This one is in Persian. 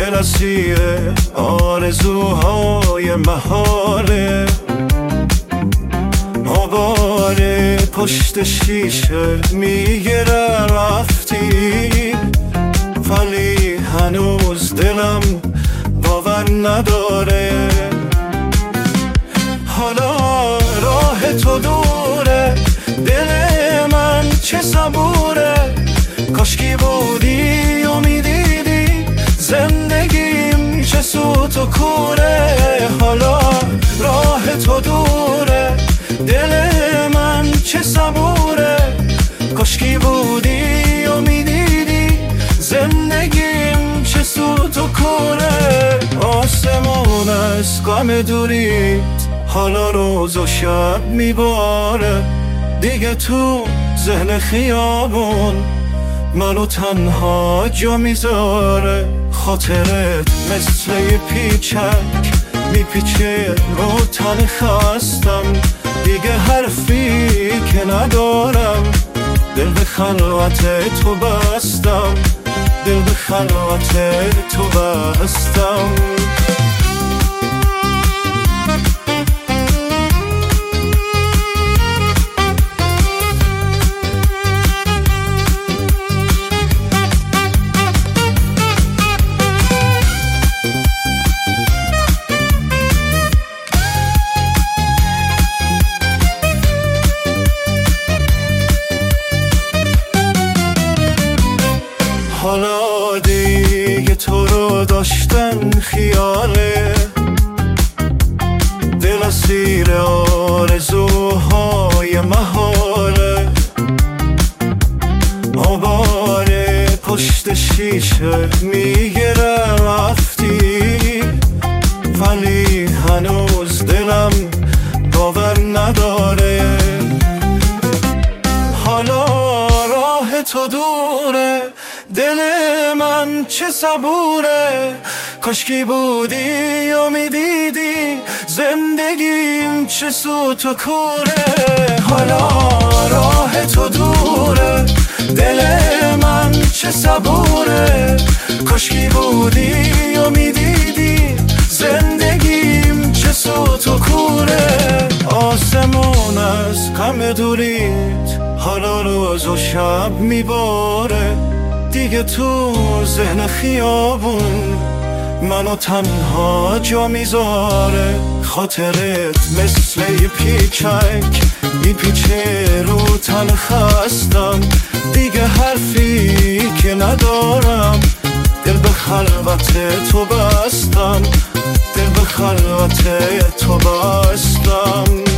دل اسیر آرزوهای مهاره، آواره پشت شیشه میگیره رفتی، ولی هنوز دلم باور نداره. حالا راه تو دوره، دل من چه صبوره، کاشکی بودی و میدیدی زندگیم چه سوت و کوره. حالا راه تو دوره، دل من چه صبوره، کاشکی بودی و میدیدی زندگیم چه سوت و کوره. آسمون از غم دوریت حالا روز و شب میباره، دیگه تو ذهن خیابون منو تنها جا میذاره. خاطرت مثل یه پیچک میپیچه رو تن خستم، دیگه حرفی که ندارم، دل به خلوت تو بستم، دل به خلوت تو بستم. حالا دیگه تو رو داشتن خیاله، دل اسیر آرزوهای مهاره، آواره پشت شیشه میگیره رفتی، ولی هنوز دلم باور نداره. حالا راه تو دوره، دل من چه صبوره، کاشکی بودی و میدیدی زندگیم چه سوت و کوره. حالا راه تو دوره، دل من چه صبوره، کاشکی بودی و میدیدی زندگیم چه سوت و کوره. آسمون از غم دوریت حالا روز و شب میباره، دیگه تو ذهن خیابون منو تنها جا میذاره. خاطرت مثل یه پیچک میپیچه رو تن خستم، دیگه حرفی که ندارم، دل به خلوت تو بستم، دل به خلوت تو بستم.